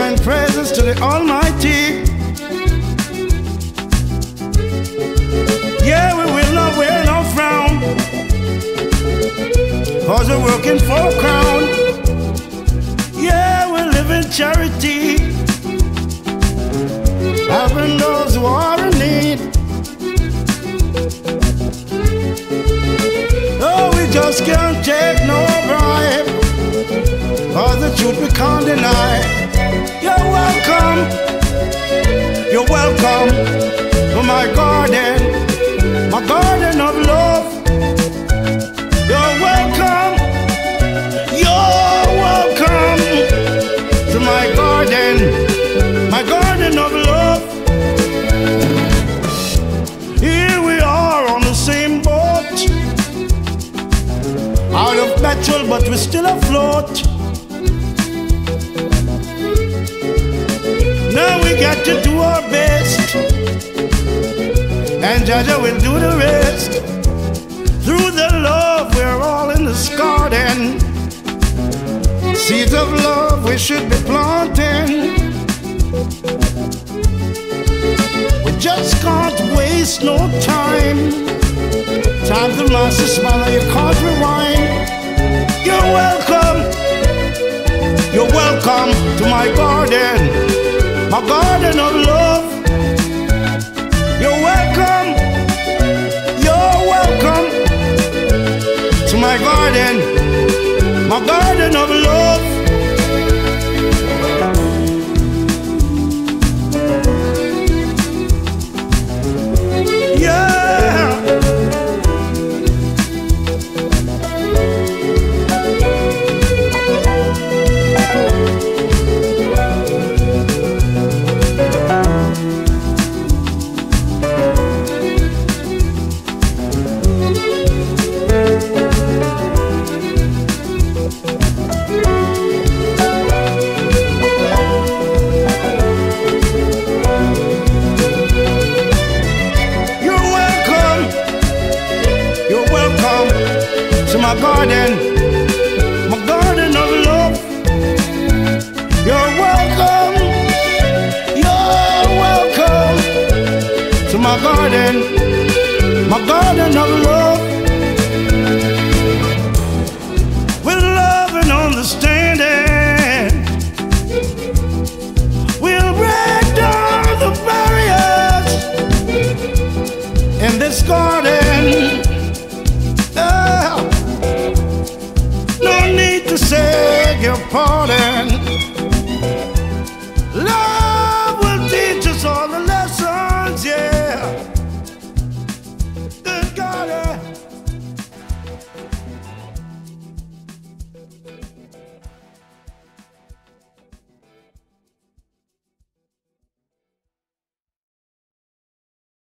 and praises to the Almighty. Yeah, we will not wear no frown, cause we're working for a crown. Yeah, we live in charity, helping those who are in need. Oh, we just can't take no bribe, cause the truth we can't deny. You're welcome to my garden of love. You're welcome to my garden of love. Here we are on the same boat, out of petrol but we're still afloat. Now we got to do our best, and Jaja will do the rest. Through the love we're all in this garden, seeds of love we should be planting. We just can't waste no time. Time to master smile, you can't rewind. You're welcome to my garden of love. You're welcome to my garden of love. My garden of love. You're welcome to my garden of love. With love and understanding, we'll break down the barriers in this garden. Say your party.